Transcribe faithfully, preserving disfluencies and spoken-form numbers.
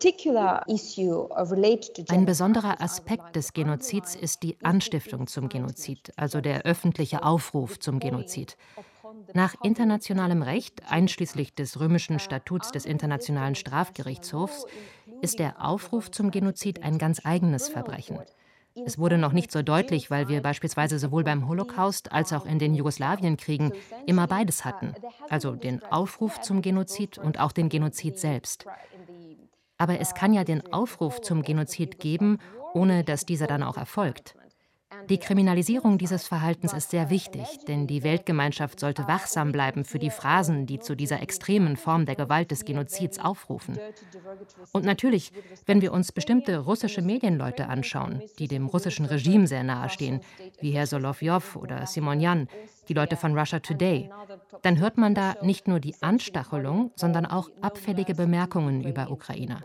Ein besonderer Aspekt des Genozids ist die Anstiftung zum Genozid, also der öffentliche Aufruf zum Genozid. Nach internationalem Recht, einschließlich des römischen Statuts des Internationalen Strafgerichtshofs, ist der Aufruf zum Genozid ein ganz eigenes Verbrechen. Es wurde noch nicht so deutlich, weil wir beispielsweise sowohl beim Holocaust als auch in den Jugoslawienkriegen immer beides hatten, also den Aufruf zum Genozid und auch den Genozid selbst. Aber es kann ja den Aufruf zum Genozid geben, ohne dass dieser dann auch erfolgt. Die Kriminalisierung dieses Verhaltens ist sehr wichtig, denn die Weltgemeinschaft sollte wachsam bleiben für die Phrasen, die zu dieser extremen Form der Gewalt des Genozids aufrufen. Und natürlich, wenn wir uns bestimmte russische Medienleute anschauen, die dem russischen Regime sehr nahestehen, wie Herr Solovjow oder Simonyan, die Leute von Russia Today, dann hört man da nicht nur die Anstachelung, sondern auch abfällige Bemerkungen über Ukrainer.